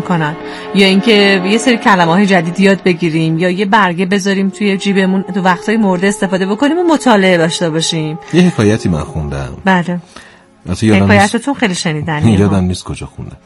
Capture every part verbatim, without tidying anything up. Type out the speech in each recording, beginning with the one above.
کنن، یا اینکه یه سری کلمه‌های جدید یاد بگیریم، یا یه برگه بذاریم توی جیبمون تو وقتای مورد استفاده بکنیم و مطالعه داشته باشیم. یه حکایتی من خوندم. بله. حکایتتون خیلی شنیدنیه. یادم نیست کجا خوندم.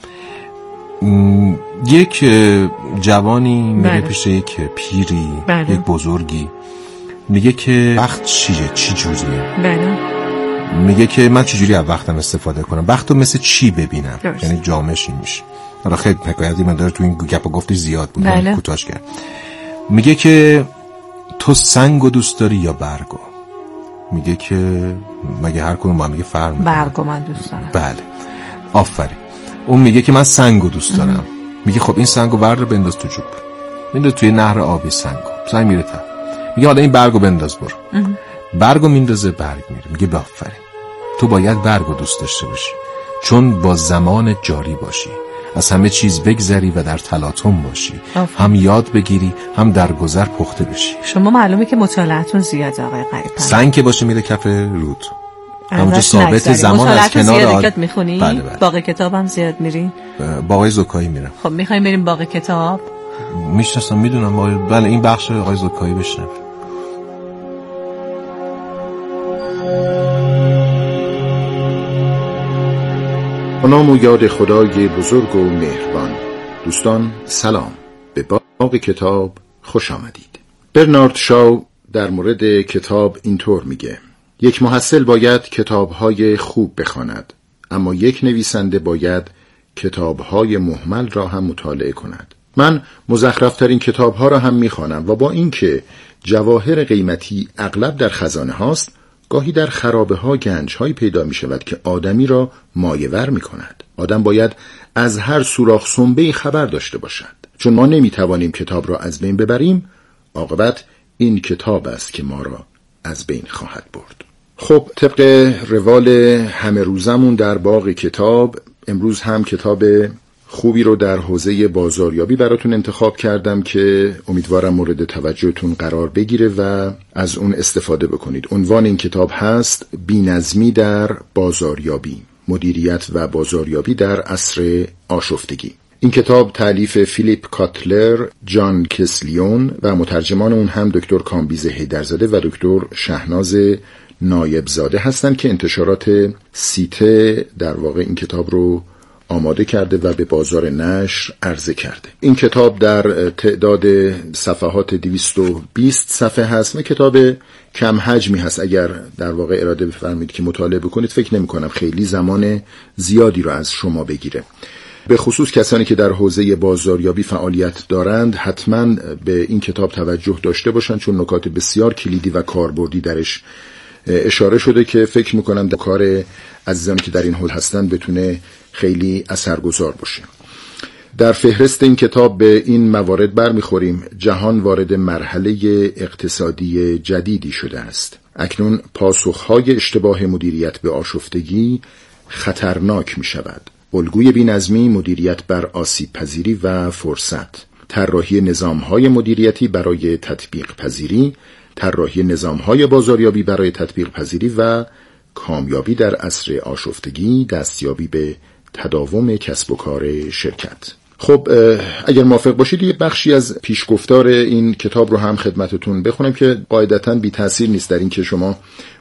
یک جوانی میره پیش یک پیری، بله. یک بزرگی، میگه که وقت چیه، چی جوریه؟ بله. میگه که من چجوری از وقتم استفاده کنم، وقتو مثل چی ببینم، درست. یعنی جامعش این میشه. حالا خیلی حکایتی من داره تو این گپ و گفتش زیاد بود، بله. من کوتاهش کردم. میگه که تو سنگو دوست داری یا برگو؟ میگه که مگه هر کدوم با هم میگه فرق میکنه؟ برگو من دوست دارم. بله آفرین. اون میگه که من سنگو دوست دارم. ام. میگه خب این سنگو برد رو بنداز تو جوب، مینداز توی نهر آبی سنگو، سنگ میره تا. میگه حالا این برگو بنداز برو. ام. برگو میندازه، برگ میره. میگه آفرین، تو باید برگو دوست داشته باشی، چون با زمان جاری باشی، از همه چیز بگذری و در تلاطم باشی، آفرین. هم یاد بگیری هم در گذر پخته بشی. شما معلومه که مطالعتون زیاده آقای غریب‌پر. سنگ که باشه میره کف رود، همونجا ثابت زمان از کنار آد میخونی؟ بله بله. باغ کتابم زیاد میری؟ باغ زکایی میرم. خب میخوایم بریم باغ کتاب؟ میشناسم، میدونم. بله این بخش آقای زکایی بشنم. نام و یاد خدای بزرگ و مهربان. دوستان سلام، به باغ کتاب خوش آمدید. برنارد شاو در مورد کتاب اینطور میگه: یک محصل باید کتاب‌های خوب بخواند، اما یک نویسنده باید کتاب‌های مهمل را هم مطالعه کند. من مزخرف‌ترین کتاب‌ها را هم می‌خوانم و با اینکه جواهر قیمتی اغلب در خزانه هاست، گاهی در خرابه ها گنج هایی پیدا می شود که آدمی را مایه‌ور می کند. آدم باید از هر سوراخ سنبه‌ای خبر داشته باشد، چون ما نمی توانیم کتاب را از بین ببریم. عاقبت این کتاب است که ما را از بین خواهد برد. خب طبق روال همه روزمون در باغ کتاب، امروز هم کتاب خوبی رو در حوزه بازاریابی براتون انتخاب کردم که امیدوارم مورد توجهتون قرار بگیره و از اون استفاده بکنید. عنوان این کتاب هست بی‌نظمی در بازاریابی، مدیریت و بازاریابی در عصر آشفتگی. این کتاب تالیف فیلیپ کاتلر، جان کسلیون و مترجمان اون هم دکتر کامبیز حیدرزاده و دکتر شهناز نایبزاده هستند که انتشارات سیته در واقع این کتاب رو آماده کرده و به بازار نشر عرضه کرده. این کتاب در تعداد صفحات دویست و بیست صفحه هست و کتاب کم حجمی هست. اگر در واقع اراده بفرمایید که مطالعه بکنید، فکر نمی کنم خیلی زمان زیادی رو از شما بگیره. به خصوص کسانی که در حوزه بازاریابی فعالیت دارند حتما به این کتاب توجه داشته باشند، چون نکات بسیار کلیدی و کاربردی درش اشاره شده که فکر میکنم در کار عزیزانی که در این حول هستن بتونه خیلی اثرگذار باشه. در فهرست این کتاب به این موارد برمیخوریم: جهان وارد مرحله اقتصادی جدیدی شده است. اکنون پاسخهای اشتباه مدیریت به آشفتگی خطرناک می شود. الگوی بی‌نظمی، مدیریت بر آسیب پذیری و فرصت، طراحی نظامهای مدیریتی برای تطبیق پذیری، طراحی نظامهای بازاریابی برای تطبیق پذیری و کامیابی در عصر آشفتگی، دستیابی به تداوم کسب و کار شرکت. خب اگر موافق باشید یه بخشی از پیشگفتار این کتاب رو هم خدمتتون بخونم که قاعدتاً بی تأثیر نیست در این که شما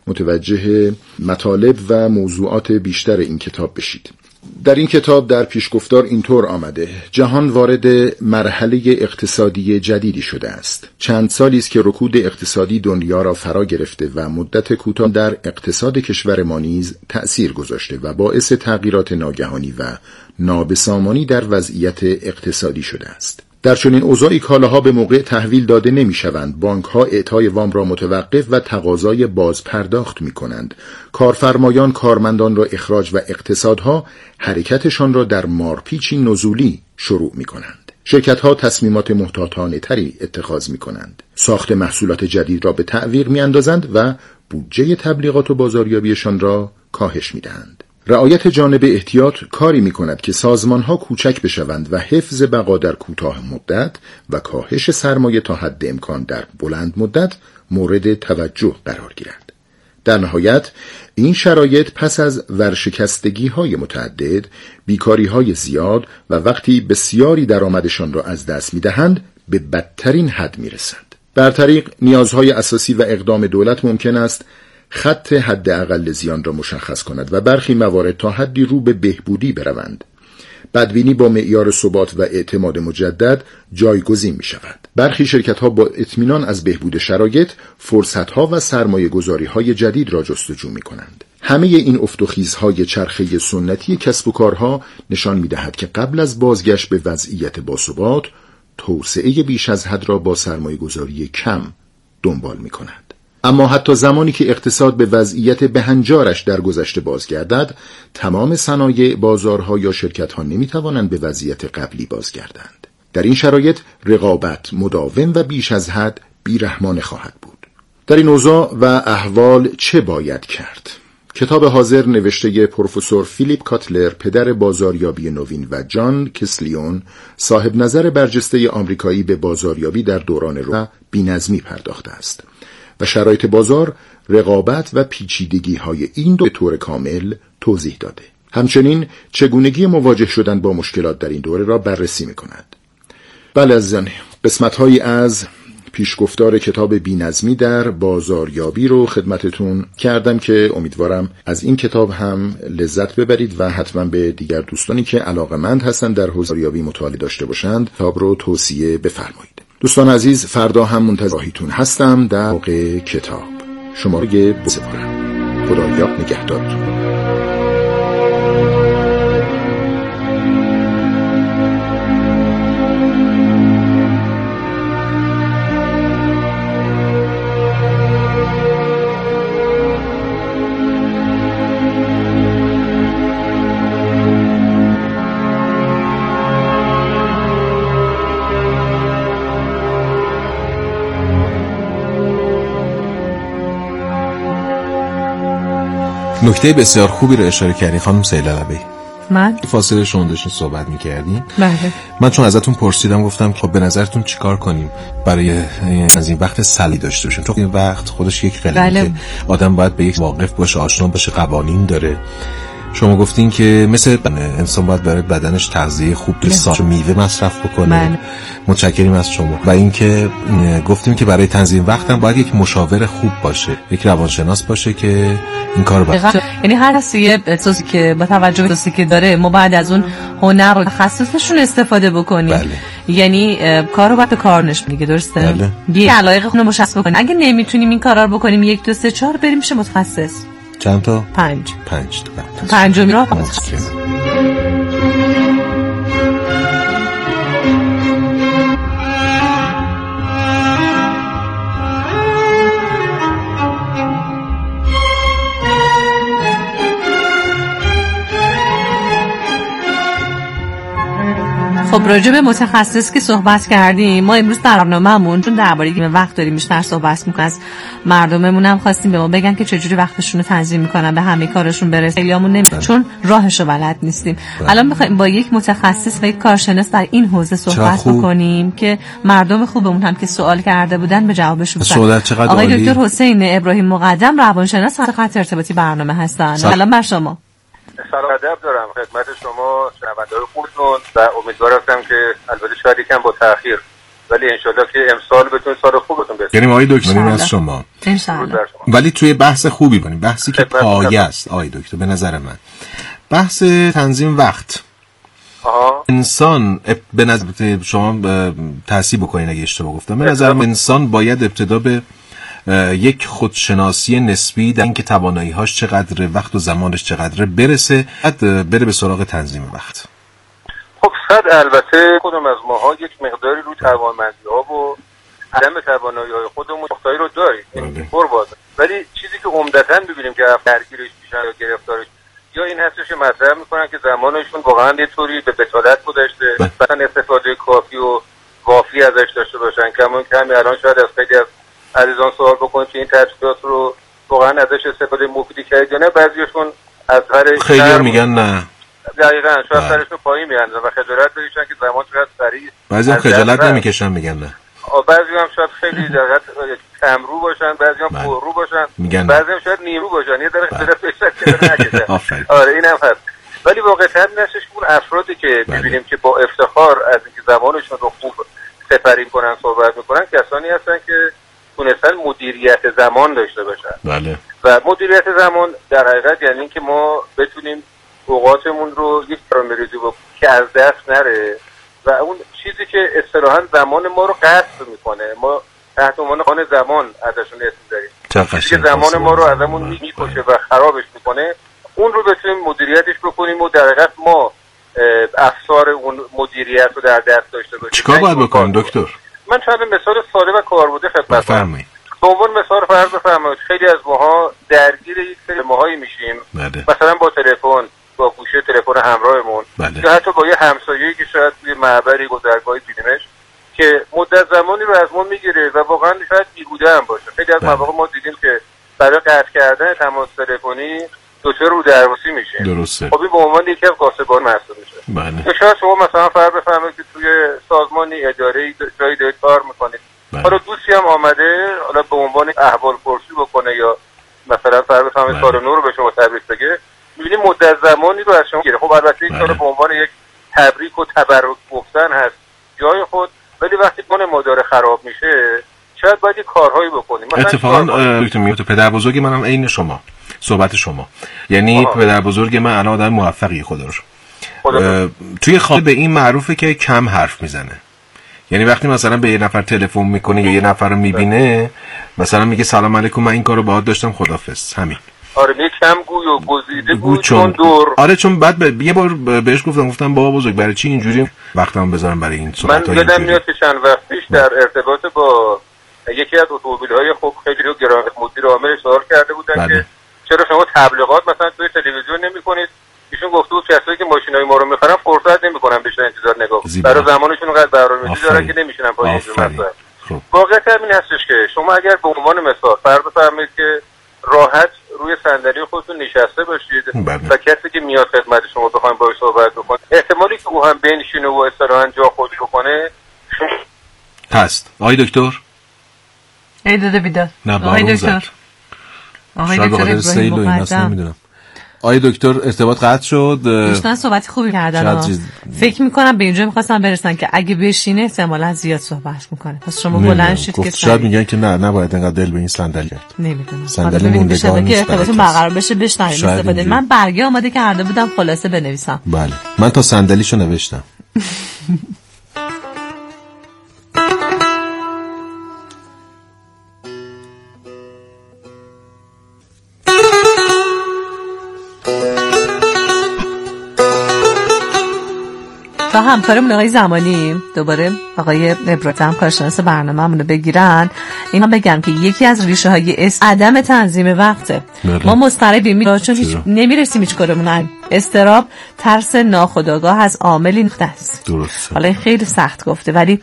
متوجه مطالب و موضوعات بیشتر این کتاب بشید. در این کتاب در پیشگفتار اینطور آمده: جهان وارد مرحله اقتصادی جدیدی شده است. چند سالی است که رکود اقتصادی دنیا را فرا گرفته و مدت کوتاه در اقتصاد کشور ما نیز تأثیر گذاشته و باعث تغییرات ناگهانی و نابسامانی در وضعیت اقتصادی شده است. در چنین اوضاعی کالاها به موقع تحویل داده نمی شوند. بانک ها اعطای وام را متوقف و تقاضای باز پرداخت می کنند. کارفرمایان کارمندان را اخراج و اقتصادها حرکتشان را در مارپیچی نزولی شروع می کنند. شرکت ها تصمیمات محتاطانه تری اتخاذ می کنند. ساخت محصولات جدید را به تعویق می اندازند و بودجه تبلیغات و بازاریابیشان را کاهش می دهند. رعایت جانب احتیاط کاری می کند که سازمانها کوچک بشوند و حفظ بقا در کوتاه مدت و کاهش سرمایه تا حد امکان در بلند مدت مورد توجه قرار گیرد. در نهایت این شرایط پس از ورشکستگی‌های متعدد، بیکاری‌های زیاد و وقتی بسیاری درآمدشان را از دست می‌دهند به بدترین حد می‌رسند. در طریق نیازهای اساسی و اقدام دولت ممکن است خط حداقل زیان را مشخص کند و برخی موارد تا حدی رو به بهبودی بروند. بدبینی با معیار ثبات و اعتماد مجدد جایگزین می شود. برخی شرکت‌ها با اطمینان از بهبود شرایط، فرصت‌ها و سرمایه‌گذاری‌های جدید را جستجو می کنند. همه این افت و خیزهای چرخه سنتی کسب و کارها نشان می دهد که قبل از بازگشت به وضعیت باثبات، توسعه بیش از حد را با سرمایه‌گذاری کم دنبال می کند. اما حتی زمانی که اقتصاد به وضعیت بهنجارش در گذشته بازگردد، تمام صنایع، بازارها یا شرکت‌ها نمی‌توانند به وضعیت قبلی بازگردند. در این شرایط رقابت مداوم و بیش از حد بیرحمانه خواهد بود. در این اوضاع و احوال چه باید کرد؟ کتاب حاضر نوشته پروفسور فیلیپ کاتلر، پدر بازاریابی نوین، و جان کسلیون، صاحب نظر برجسته آمریکایی، به بازاریابی در دوران رو بی‌نظمی پرداخته است و شرایط بازار، رقابت و پیچیدگی های این دو به طور کامل توضیح داده. همچنین چگونگی مواجه شدن با مشکلات در این دوره را بررسی می کند. بله عزیزان، قسمت هایی از پیشگفتار کتاب بی‌نظمی در بازاریابی رو خدمتتون کردم که امیدوارم از این کتاب هم لذت ببرید و حتما به دیگر دوستانی که علاقه‌مند هستند در حوزه بازاریابی مطالعه داشته باشند کتاب رو توصیه بفرمایید. دوستان عزیز، فردا هم منتظرتون هستم در موقع کتاب. شما رو بسپارم. خدایا نگهدارتون. نکته بسیار خوبی رو اشاره کردی خانم سیلا لبی. من فاصله شما داشتین صحبت می‌کردین. بله. من چون ازتون پرسیدم گفتم خب به نظرتون چیکار کنیم برای از این وقت سلی داشته باشیم، چون این وقت خودش یک قلمه بله. که آدم باید به یک واقف باشه، آشنا باشه، قوانین داره. شما گفتین که مثل انسان باید برای بدنش تغذیه خوب بسازه، میوه مصرف بکنه. من. متشکریم از شما. و اینکه گفتیم که برای تنظیم وقت هم باید یک مشاور خوب باشه، یک روانشناس باشه که این کارو بکنه. یعنی هر کسی احساسی که با توجه به احساسی که داره ما بعد از اون هنر و تخصصشون استفاده بکنیم. بله. یعنی کارو باید کار نشون میگه، درسته؟ بله. یه علایق خودمون مشخص بکنیم. اگه نمیتونیم این کارا رو بکنیم، یک دو سه چهار بریم میشه متخصص. چند تا؟ پنج. پنج تا. پنجمی را متخصص. خب راجع به متخصص که صحبت کردیم، ما امروز در برنامه‌مون چون درباره این وقت داریم بیشتر صحبت می‌کنیم، از مردممون هم خواستیم به ما بگن که چجوری وقتشون رو تنظیم می‌کنن به همه کارشون برسه. خیلیامون نمی‌دونن چون راهشو بلد نیستیم. بله. الان می‌خوایم با یک متخصص و یک کارشناس در این حوزه صحبت بکنیم که مردم خوبمون هم که سوال کرده بودن به جوابشون بدن. آقای دکتر حسین ابراهیم مقدم، روانشناس خط ارتباطی برنامه هستن. سلام بر شما. سلام ادب دارم خدمت شما شنونده‌های خوبتون و امیدوارم که البته شاید یکم با تأخیر ولی انشالله که امسال بتون سال خوبتون برسه. یعنی آقای دکتر از شما انشالله. ولی توی بحث خوبی کنیم، بحثی که پایه است آقای دکتر به نظر من. بحث تنظیم وقت. آها. انسان به نظر شما تحصیل بکنین اگه اشتباه گفتم، به نظر من انسان باید ابتدا به یک خودشناسی نسبی در اینکه توانایی‌هاش چقدره، وقت و زمانش چقدره برسه، بعد بره به سراغ تنظیم وقت. خب صد البته کدوم از ماها یک مقداری رو توانمندی‌ها و عدم توانایی‌های خودمون نقطه‌ای رو داریم. این قربات. ولی چیزی که عمدتاً می‌بینیم که درگیرش میشن یا گرفتارش یا این هستش که مطرح می‌کنن که زمانشون واقعاً یه طوری به بتالت گذشته، مثلا استفاده کافی و وافی ازش داشته باشن. کمون کمی الان شاید از خیلی از عزیزان سوال بکنید که این تجهیزات رو واقعا ازش استفاده مفیدی کرد یا نه. بعضیشون از هر خیلی میگن نه. دقیقاً شاید سرشون پایین میاندازن و خجالت بکشن که زمان چقدر سریع. بعضی هم خجالت نمیکشن میگن نه. بعضی هم شاید خیلی دقیقاً کمرو باشن، بعضی هم پررو باشن، بعضی هم شاید نیرو باشن، یه درست درست بشن که نکشن. آره اینم هست. ولی واقعا نشش اون افرادی که می‌بینیم که با افتخار از اینکه زمانشون رو خوب سپری کنن صحبت میکنن، کسانی هستن که تونستن مدیریت زمان داشته باشن. بله. و مدیریت زمان در حقیقت یعنی اینکه ما بتونیم اوقاتمون رو یک برنامه‌ریزی بکنیم که از دست نره و اون چیزی که اصطلاحاً زمان ما رو غصب میکنه، ما تحت عنوان خانه زمان ازشون اسم داریم، چیزی که زمان ما رو ازمون میکشه و خرابش میکنه، اون رو بتونیم مدیریتش بکنیم و در حقیقت ما افسار اون مدیریت رو در دست داشته باشیم. چیکار باید بکنیم دکتر؟ من چند مثال ساده و کاربرد خدمت کنم. به عنوان مثال فرض بفرمایید خیلی از ماها درگیر یک سری ماهایی میشیم، بله. مثلا با تلفن، با گوشه تلفن همراهمون، بله. یا حتی با یه همسایه‌ای که شاید توی معبری گذرگاهی دیدیمش که مدت زمانی رو از ما میگیره و واقعا شاید بیهوده هم باشه. خیلی از مواقع ما دیدیم که برای قطع کردن تماس تلفنی دچار رودرواسی میشه. درسته. خب این به عنوان یکی از قاصدان محسوب میشه. بله. شاید شما مثلا فرض بفرمایید که توی سازمانی اداره‌ای جایی دارید کار میکنید. بله. حالا دوستی هم آمده حالا به عنوان احوال پرسی بکنه یا مثلا فرض بفرمایید کار نو رو به شما تبریک بگه، می‌بینید مدت زمانی رو از شما گیره. خب البته این کار به عنوان یک تبریک و تبرک گفتن هست جای خود، ولی وقتی من مدار خراب میشه شاید باید کارهایی بکنیم. اتفاقا دکتر میاد پدر بزرگ منم عین شما صحبت شما، یعنی آه. پدر بزرگ من الان آدم موفقی خدا رو توی خانه به این معروفه که کم حرف میزنه، یعنی وقتی مثلا به یه نفر تلفن میکنه یا یه نفر رو میبینه مثلا میگه سلام علیکم من این کارو باهات داشتم خدافظ، همین. آره می کم گوی و گزیده بود چون دور. آره چون بعد ب... یه بار بهش گفتم گفتم بابا بزرگ برای چی اینجوری وقتم بذارم برای این صحبت های من یادم میاد که چند وقت پیش در ارتباط با یکی از اتومبیل‌های خوب خیلی رو گران مدیر عامل سوال کرده بودن بله. که چرا شما تبلیغات مثلا توی تلویزیون نمی‌کنید؟ ایشون گفت بود کسایی که ماشینای ما رو می‌خرن فرصت نمی‌کنن بهش انتظار نگاه. برای زمانشون قد برنامه‌ریزی دارن که نمی‌شینن پای این مسئله. خب. واقعیت همین هستش که شما اگر به عنوان مثال فرض بفرمایید که راحت روی صندلی خودتون نشسته باشید بله. و کسی که میاد خدمت شما بخواید باهاش صحبت بکنید، احتمالی که او هم بنشینه و اصطلاحاً جا خودی بکنه هست. آقای دکتر ای داده بیداد آقای دکتر آقای دکتر ابراهیم مقدم. آقای دکتر ارتباط قطع شد. دوستان صحبت خوبی کردن. فکر میکنم به اینجا میخواستم برسن که اگه بشینه احتمالاً زیاد صحبت میکنه. پس شما بلند شید که شاید میگن که نه نباید انقدر دل به این صندلی کرد. نمیدونم. صندلی موندگار نیست. که ارتباط برقرار بشه بشنویم استفاده. من برگه آماده کرده بودم خلاصه بنویسم. بله. من تا صندلیشو نوشتم. تا همکارمون آقای زمانی دوباره آقای ابراهیم کارشناس برنامه‌مون رو بگیرن، اینا بگم که یکی از ریشه های عدم تنظیم وقته. بله. ما مضطربیم چون هیچ نمیرسیم هیچ کارمون. استراب ترس ناخودآگاه از عاملی نقطه است. درسته. حالا خیلی سخت گفته ولی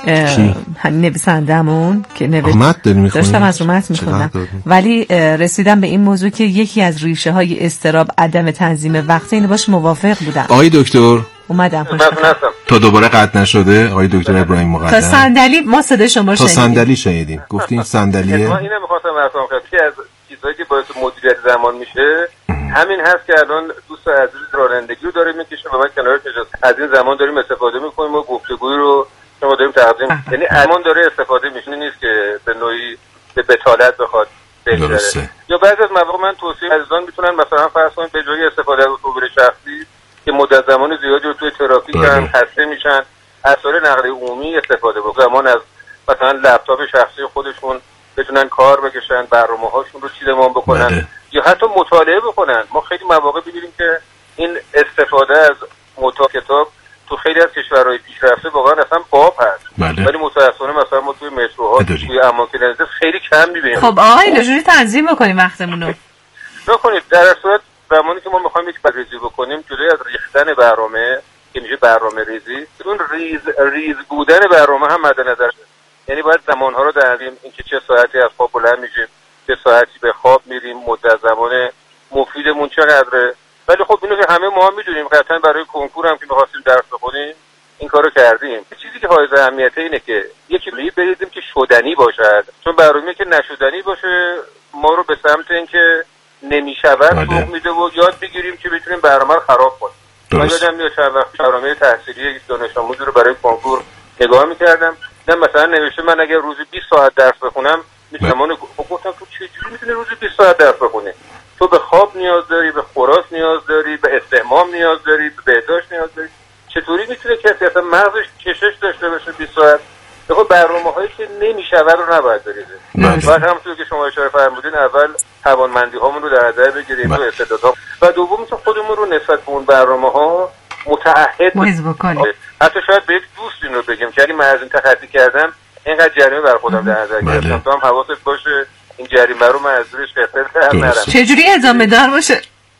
همین نویسندمون که نوشت داشتم از رو متن می‌خوندم ولی رسیدم به این موضوع که یکی از ریشه های استراب عدم تنظیم وقت. اینو باش موافق بودم. آقای دکتر اومدم تا دوباره قطع نشده. آقای دکتر ابراهیم مقدم تا صندلی ما صدای شما شنیدیم. تا صندلی شنیدیم. گفتین صندلیه. ما اینو می‌خواستم عرض کنم که از چیزایی که باعث مدیریت زمان میشه همین هست که الان دوست عزیز رانندگی رو داریم می‌کشیم و من کنار کجاست از این زمان داریم استفاده می‌کنیم و گفتگوی رو ما داریم تقدیم، یعنی الان داره استفاده میشه، نیست که به نوعی به بتالت بخواد بگذره. یا بعضی از مواقع من توصیه عزیزان میتونن مثلا فرض کنید به جای استفاده از اتومبیل شخصی که مدت زمان زیادی رو توی ترافیک هم خسته میشن، از وسایل نقلیه عمومی استفاده بکنن، زمان از مثلا لپتاپ شخصی خودشون بتونن کار بکشن، برنامه‌هاشون رو چیدمان بکنن بله. یا حتی مطالعه بکنن. ما خیلی مواقع می‌بینیم که این استفاده از مطالعه کتاب تو خیلی از کشورهای پیشرفته واقعا اصلا باب هست بله. ولی متأسفانه مثلا ما توی متروها توی اماکن نزدیک خیلی کم می‌بینیم. خب آقای لجوری تنظیم بکنیم وقتمون رو. بکنید در صورت زمانی که ما می‌خوایم یک بررسی بکنیم جلوی از ریختن برنامه که میشه برنامه‌ریزی، اون ریز ریز بودن برنامه هم مد نظر باشه. یعنی باید زمان‌ها رو دریم، اینکه چه ساعتی از خواب بلند میشیم، چه ساعتی به خواب میریم، مدت زمان مفیدمون چقدره. ولی خب اینو که همه ما هم میدونیم، قطعا برای کنکور هم که می‌خواستیم درس بخونیم این کارو کردیم. چیزی که حائز اهمیته اینه که یکی روی بریدیم که شدنی باشد، چون برنامه‌ای که نشدنی باشه ما رو به سمت اینکه نمیشود سوق میده و یاد بگیریم که بتونیم برنامه رو خراب کنیم. من یادم میاد چند وقت برنامه تحصیلی دانش آموزی رو برای کنکور نگاه میکردم، نه مثلا نوشته من اگر روزی بیست ساعت درس بخونم میتونم. گفتم تو چجوری میتونی روزی بیست ساعت درس بخونی؟ تو به خواب نیاز داری، به خوراک نیاز داری، به استحمام نیاز داری، به بهداشت نیاز داری. چطوری میتونه کسی اصلا مغزش کشش داشته باشه بیست ساعت؟ بخاطر برنامه‌هایی که نمیشود رو نباید بریزه. بعد همونطور که شما اشاره فرمودین اول توانمندی هامون رو در نظر بگیریم و استعدادها، و دوم تو خودمون رو نسبت به اون برنامه‌ها متعهد بکنیم. حتی شاید به یک دوست این رو بگیم که اگه من از این تخطی کردم اینقدر جریمه بر خودم در نظر گرفتم، تو هم حواست باشه این جریمه رو من از دورش قطعه نرم. چجوری ادامه دار باشه؟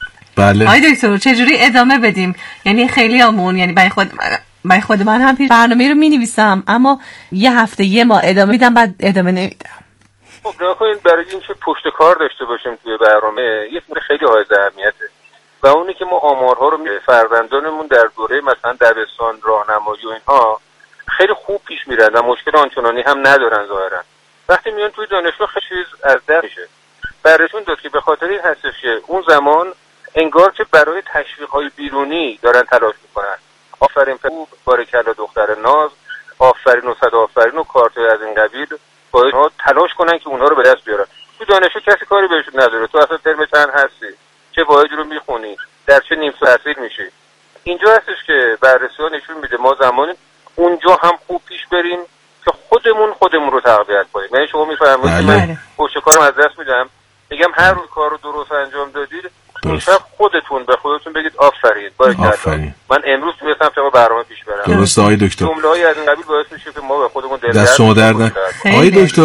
بله آقای دکتر چجوری ادامه بدیم؟ یعنی خیلی همون، یعنی برای خود برای خود من هم پیش برنامه رو می‌نویسم اما یه هفته یه ماه ادامه میدم بعد ادامه نمیدم. خب نکنین برای اینکه پشت کار داشته باشیم توی برنامه یه خیلی حائز اهمیته و اونی که ما آمارها رو فرزندانمون در دوره مثلا دبستان راهنمایی و اینها خیلی خوب پیش میرن و مشکل آنچنانی هم ندارن ظاهرا. وقتی میان توی دانشگاه خیلی چیز از دست میشه. بررسیون داد که به خاطر این هستش که اون زمان انگار که برای تشویق‌های بیرونی دارن تلاش میکنن. آفرین خوب، بارکلا دختر ناز، آفرین و صد آفرین و کارتای از این قبیل باید تلاش کنن که اونها رو به دست بیارن. تو دانشگاه کسی کاری بهشون نداره. تو اصلا ترم چند هستی؟ چه واحدی رو میخونی؟ در چه نیم ساعت تحصیل میشی؟ اینجا هستش که بررسی‌ها نشون میده ما زمانی اونجا هم خوب پیش بریم که خودمون خودمون رو تقویت کنیم. یعنی شما میفرمایید که من پشت کارم از دست میدم، میگم هر روز کار رو درست انجام دادید، اون شب خودتون به خودتون بگید آفرین، باریکلا من امروز تونستم شما برنامه پیش برم. درسته آقای دکتر. جمله‌ای از این قبیل باعث میشه که ما به خودمون دل دست شما درد نکنه. آقای دکتر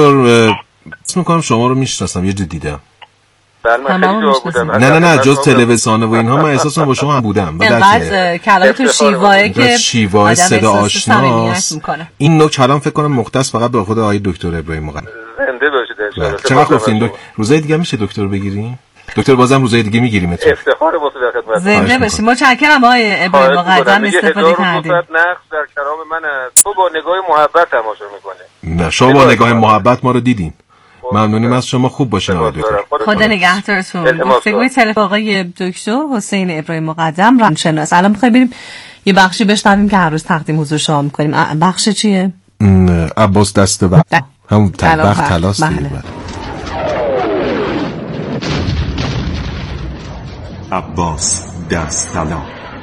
اسم می‌کنم شما رو میشناسم، یه جد دیدم. نه نه نه جز تلویزیون و اینها من احساسم با شما هم بودم. بعد کلامتون شیوایی که شیوای صدا آشناست. این نوع کلام فکر کنم مختص فقط به خود آقای دکتر ابراهیم مقدم. زنده باشید ان شاء الله. چقدر گفتین دکتر روزای دیگه میشه دکتر بگیریم؟ دکتر بازم روزای دیگه میگیریم اتفاقا. افتخار واسه در خدمت. زنده باشید. متشکرم آقای ابراهیم مقدم استفاده کردید. نقص در کلام من است. تو با نگاه محبت تماشا میکنه. نه شما با نگاه محبت ما رو دیدین. ممنونیم از شما، خوب باشین آقای دکتر. خدا نگهدارتون. گفتگوی تلفنی آقای دکتر حسین ابراهیم مقدم روانشناس. الان می‌خوایم بریم یه بخشی بشنویم که هر روز تقدیم حضور شما می‌کنیم. بخش چیه؟ عباس دست و همون وقت تلاس دیگه. عباس دست طلا.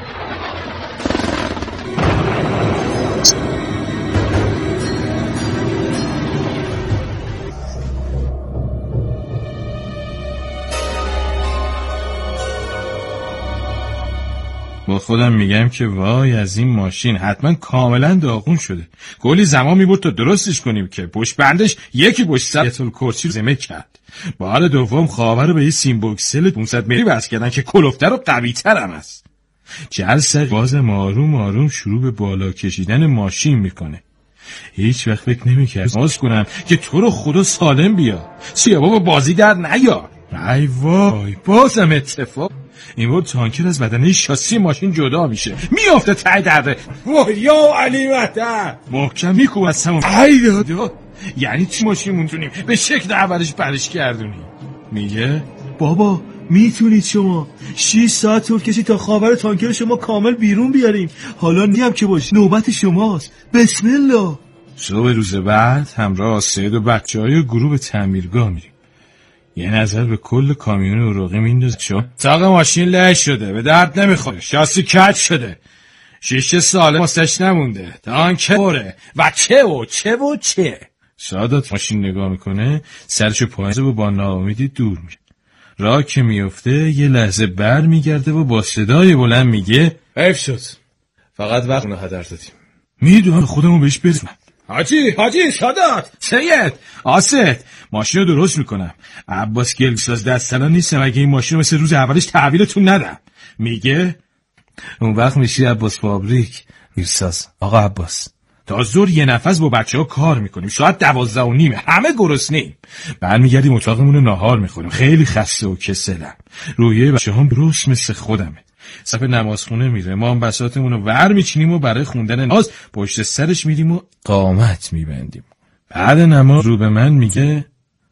با خودم میگم که وای از این ماشین حتما کاملا داغون شده. کلی زمان میبرد تا درستش کنیم که پشت بندش یکی پشت سر یتون کرسی زمه کرد. بار دوم خاور رو به یه سیمبوکسل پانصد ملی بس کردن که کلوفتر و قوی تر هم هست. جلسه بازم آروم آروم شروع به بالا کشیدن ماشین میکنه. هیچ وقت فکر نمیکرد ماز کنم که تو رو خدا سالم بیا، سیابا با بازی در نیا. ای وای بازم اتفاق. این بود تانکر از بدنه شاسی ماشین جدا میشه، میافته ته درده. وای یا علی مهدر محکم میکوب از سمون. ای دادا یعنی چی ماشین مونتونیم به شکل اولش برش کردونی؟ میگه بابا میتونید شما شش ساعت طول کشید تا خاور تانکر شما کامل بیرون بیاریم. حالا نیم که باش نوبت شماست، بسم الله. صبح روز بعد همراه سید و بچه های گروه تعمیرگاه میریم. یه نظر به کل کامیون اوراقی میندازه. چون ساق ماشین له شده، به درد نمیخوره، شاسی کج شده، شیشه ساله مستش نمونده، تانکر پره و چه و چه و چه. سادات ماشین نگاه میکنه، سرشو پایینه و با ناامیدی دور میره. راه که میفته یه لحظه بر میگرده و با صدای بلند میگه حیف شد فقط وقت اونو هدر دادیم. میدونم خودمو بهش برسونم. حاجی حاجی سادات سید آسد ماشین رو درست میکنم. عباس گلساز دستلا نیستم اگه این ماشین رو مثل روز اولش تحویلتون ندم. میگه اون وقت میشی عباس فابریک گلساز. آقا عباس تا زور یه نفس با بچه ها کار میکنیم، ساعت دوازده و نیمه، همه گرسنه‌ایم. برمیگردیم اتاقمون رو ناهار میخوریم، خیلی خسته و کسلم. رویه بچه هم درست مثل خودمه. صف نمازخونه میره، ما هم بساطمون رو ور میچینیم و برای خوندن نماز پشت سرش میریم و قامت میبندیم. بعد نماز رو به من میگه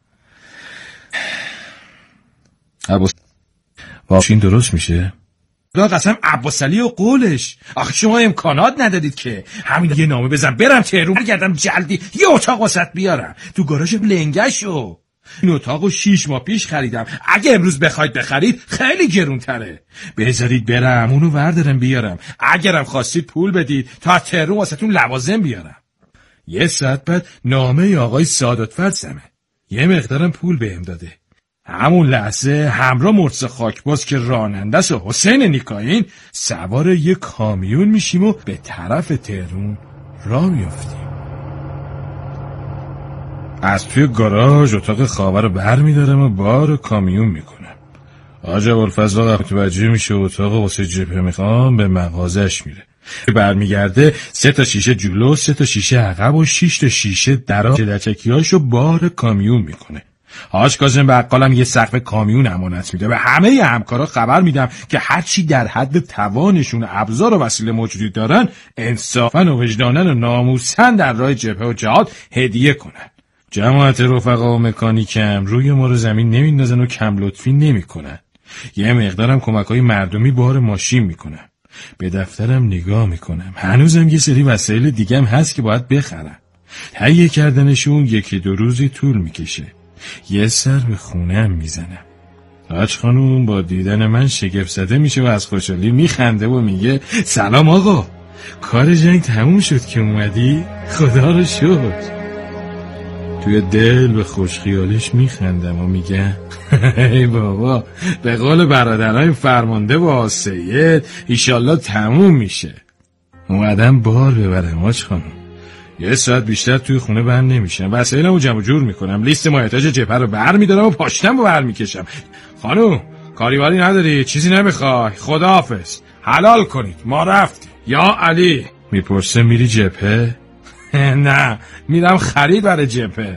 عباس ماشین درست میشه؟ لا قسم عباسعلی و قولش. آخه شما امکانات ندادید که همین یه نامه بزن برم تهرون بگردم جلدی یه اتاق واسط بیارم تو گاراژ لنگشو. این اتاقو شیش ماه پیش خریدم، اگه امروز بخواید بخرید خیلی گرونتره. بذارید برم اونو وردارم بیارم، اگرم خواستید پول بدید تا تهرون واسهتون لوازم بیارم. یه ساعت بعد نامه آقای سعادتفرد زمه، یه مقدارم پول بهم داده. همون لحظه همراه مرتضی خاکباز که راننده است و حسین نیکاین سوار یه کامیون میشیم و به طرف تهرون راه میافتیم. از توی گاراژ اتاق خاور رو بر میدارم و بار کامیون میکنم. آج ابوالفضل متوجه میشه و اتاق واسه جبهه میخوام به مغازش میره. برمیگرده سه تا شیشه جلو، سه تا شیشه عقب و شش تا شیشه درا دچکیاشو بار کامیون میکنه. حاج کاظم بقالم یه سقف کامیون امانت میده. به همه همکارا خبر میدم که هرچی در حد توانشون ابزار و وسیله موجودی دارن انصافا و وجدانن و ناموسن در راه جبهه و جهاد هدیه کنن. جماعت رفقا و مکانیکم روی ما رو زمین نمیندازن و کم لطفی نمیکنن. یه مقدارم کمکای مردمی بار ماشین میکنم. به دفترم نگاه میکنم، هنوزم یه سری وسایل دیگم هست که باید بخرم. تهیه کردنشون یکی دو روزی طول میکشه. یه سر به خونم میزنم. حاج خانوم با دیدن من شگفت زده میشه و از خوشحالی میخنده و میگه سلام آقا، کار جنگ تموم شد که اومدی؟ خدا رو شکر. توی دل به خوشخیالش میخندم و میگم ای بابا، به قول برادرای فرمانده با سید ایشالله تموم میشه. اومدم بار ببرم حاج خانوم. یه ساعت بیشتر توی خونه بند نمیشم. وسایلمو جمع جور میکنم، لیست مایحتاج جبهه رو بر میدارم و پاشنم رو بر میکشم. خانوم کاریواری نداری؟ چیزی نمیخوای؟ خداحافظ، حلال کنید، ما رفتیم. یا علی میپرسه میری جبهه؟ نه، میرم خرید برای جبهه.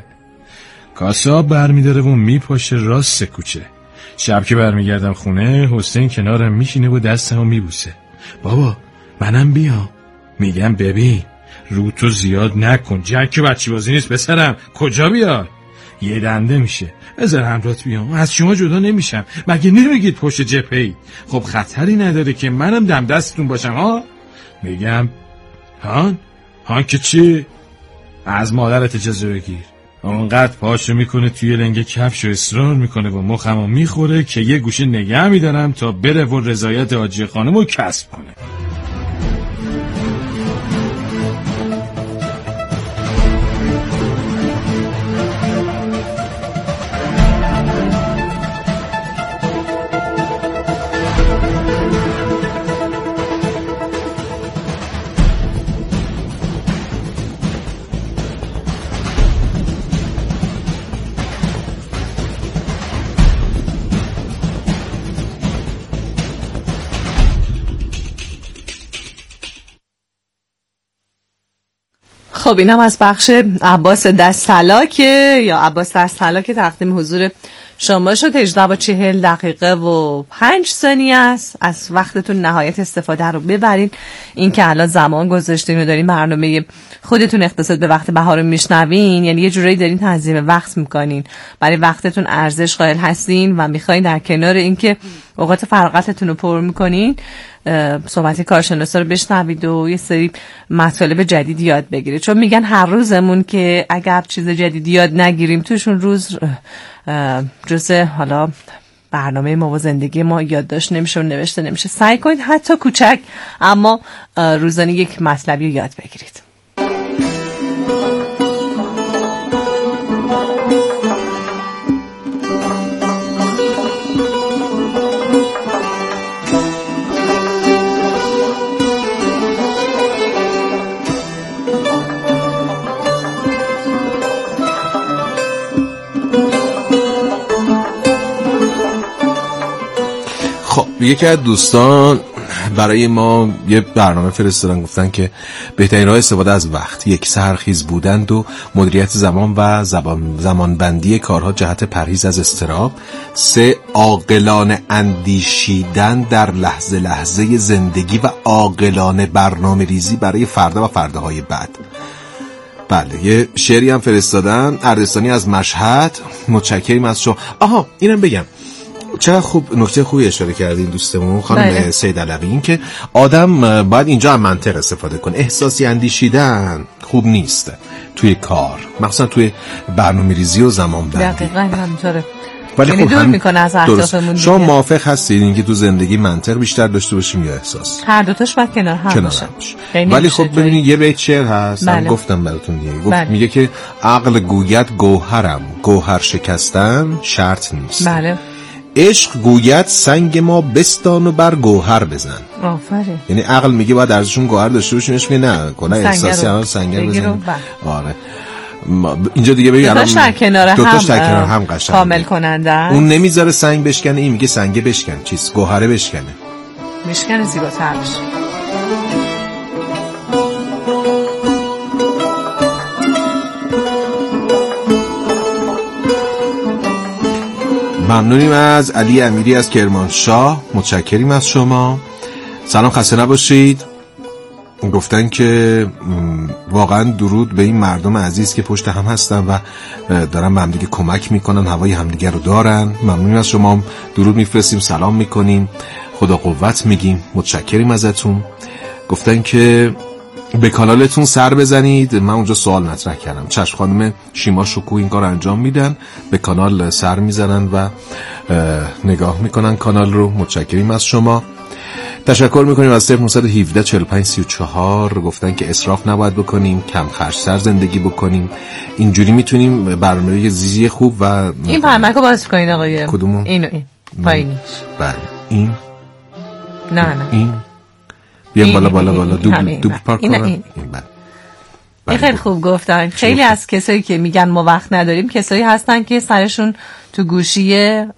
کاساب برمیداره و میپاشه راست کوچه. شب که برمیگردم خونه حسین کنارم میشینه و دستمو میبوسه. بابا منم بیام. میگم ببین رو تو زیاد نکن، جنگ که بچی بازی نیست پسرم، کجا بیاد؟ یه دنده میشه. بذار همراهت بیام، از شما جدا نمیشم. مگه نمیگید پشت جبهه‌ای؟ خب خطری نداره که منم دم دستتون باشم ها؟ میگم هان هان که چی؟ از مادرت اجازه بگیر. اونقدر پاشو میکنه توی لنگ کفش و اصرار میکنه و مخمو میخوره که یه گوشه نگه میدارم تا بره و رضایت حاجی خانمو کسب کنه. خب اینم از بخش عباس دست‌طلا یا عباس دست‌طلا که تقدیم حضور شما شد. هجده و چهل دقیقه و پنج ثانیه است. از وقتتون نهایت استفاده رو ببرین. این که الان زمان گذاشتین و دارین برنامه خودتون اختصاص به وقت بهار رو میشنوین، یعنی یه جورایی دارین تنظیم وقت میکنین، برای وقتتون ارزش قائل هستین و میخواین در کنار اینکه اوقات فراغتتون رو پر میکنین صحبت کارشناسا رو بشنوید و یه سری مطالب جدید یاد بگیرید. چون میگن هر روزمون که اگر چیز جدیدی یاد نگیریم توشون روز جزء حالا برنامه ما و زندگی ما یادداشت نمیشه و نوشته نمیشه. سعی کنید حتی کوچک اما روزانه یک مطلبی رو یاد بگیرید. خب یکی از دوستان برای ما یه برنامه فرستادن، گفتن که بهترین راه استفاده از وقت یک سرخیز بودند و مدیریت زمان و زبان زمانبندی کارها جهت پرهیز از اضطراب. سه عاقلانه اندیشیدن در لحظه لحظه زندگی و عاقلانه برنامه ریزی برای فردا و فرداهای بعد. بله یه شعری هم فرستادن، اردستانی از مشهد. متشکریم از شما. آها اینم بگم، چقدر خوب نکته خوبی اشاره کردین دوستمون خانم سید علوی، این که آدم باید اینجا هم منطق استفاده کنه. احساسی اندیشیدن خوب نیست توی کار، مخصوصا توی برنامه‌ریزی و زمانبندی. دقیقاً همینطوره. ولی یعنی خب دور هم میکنه از اهدافمون. شما موافق هستید اینکه تو زندگی منطق بیشتر داشته باشیم یا احساس؟ هر دو تاش باید کنار هم باشه. ولی خب ببینید یه بیت شعر هست، بله. من گفتم براتون دیگه. گفت بله. میگه که عقل گوید گوهرم، گوهر شکستن شرط نیست. بله. عشق گوید سنگ ما بستان و بر گوهر بزن. آفرین. یعنی عقل میگه باید ارزشون گوهر داشته باشیم، عشق میگه نه، کنه احساسی هم سنگ رو بزن. آره. اینجا دیگه بگم دو تاش در کنار هم, هم, هم قشنگ کامل کننده. اون نمیذاره سنگ بشکنه، این میگه سنگ بشکن، چیز گوهره بشکنه، بشکنه زیباتر بشه. ممنونیم از علی امیری از کرمانشاه، متشکریم از شما. سلام، خسته نباشید. گفتن که واقعا درود به این مردم عزیز که پشت هم هستن و دارن به همدیگه کمک میکنن، هوای همدیگه رو دارن. ممنونیم از شما، درود میفرستیم، سلام میکنیم، خدا قوت میگیم، متشکریم ازتون. گفتن که به کانالتون سر بزنید. من اونجا سوال مطرح کردم. چشم، خانم شیما شکوه این کار انجام میدن، به کانال سر میزنن و نگاه میکنن کانال رو. متشکریم از شما. تشکر میکنیم از صفر نهصد و هفده چهل و پنج سی و چهار. گفتن که اسراف نباید بکنیم، کم خرج‌تر زندگی بکنیم، اینجوری میتونیم برنامه زیزی خوب و این پرمکو باز کنین آقای. کدومو؟ اینو این پایینیش. بله این نه نه این بیام بالا بالا بالا دوبل دوبل پارک کنم. این بله. این خیلی خوب گفتن. خیلی از کسایی که میگن ما وقت نداریم کسایی هستن که سرشون تو گوشیه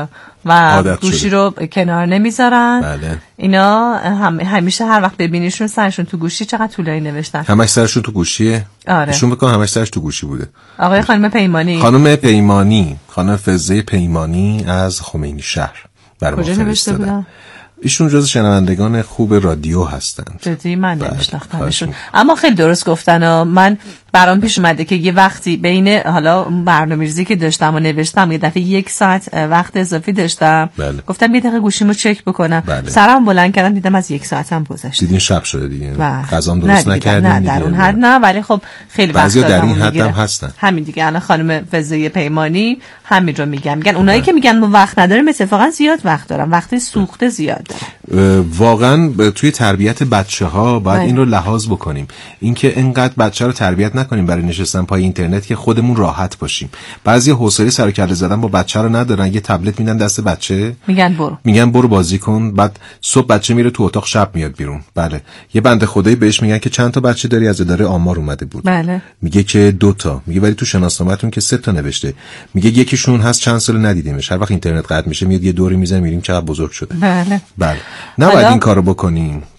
و گوشی شده. رو کنار نمیذارن. بله. اینا هم همیشه هر وقت ببینیشون سرشون تو گوشی چقدر طولانی نوشتن. همش سرشون تو گوشیه. آره. ایشون بکنم همش سرش تو گوشی بوده. آقای خانم پیمانی. خانم پیمانی، خانم فزه پیمانی از خمینی شهر. کجا نوشته بودن؟ ایشون جز شنوندگان خوب رادیو هستند. جدی من نمیشناختمشون. اما خیلی درست گفتن. من برام پیش اومده که یه وقتی بین حالا برنامه‌ریزی که داشتم و نوشتم یه دفعه یک ساعت وقت اضافی داشتم. بله. گفتم یه دقیقه گوشیمو چک بکنم. بله. سرم بلند کردم دیدم از یک ساعتم گذشته. دیدین شب شده دیگه. غذام درست نکردین نه در اون حد نه، ولی خب خیلی وقت بعضی در این حد هم هستن. همین دیگه. الان خانم فزه پیمانی همین رو میگم. میگن اونایی که میگن ما وقت نداریم اتفاقا زیاد وقت دارن، وقت سوخته زیاد دارن. واقعا توی تربیت بچه‌ها باید این رو لحاظ بکنیم، اینکه اینقدر بچه رو تربیت نکنیم برای نشستن پای اینترنت که خودمون راحت باشیم. بعضی حوصله سر و کله زدن با بچه رو ندارن، یه تبلت میدن دست بچه، میگن برو میگن برو بازی کن، بعد صبح بچه میره تو اتاق، شب میاد بیرون. بله. یه بنده خدایی بهش میگن که چند تا بچه داری؟ از اداره آمار اومده بود. بله. میگه که دو تا. میگه ولی تو شناسنامه‌تون که سه تا نوشته. میگه یکیشون هست چند سال ندیدیمش، هر وقت اینترنت قطع میشه میاد یه دوری میزنه میریم چقدر بزرگ شده. بله. بله. نباید این کارو بکنیم.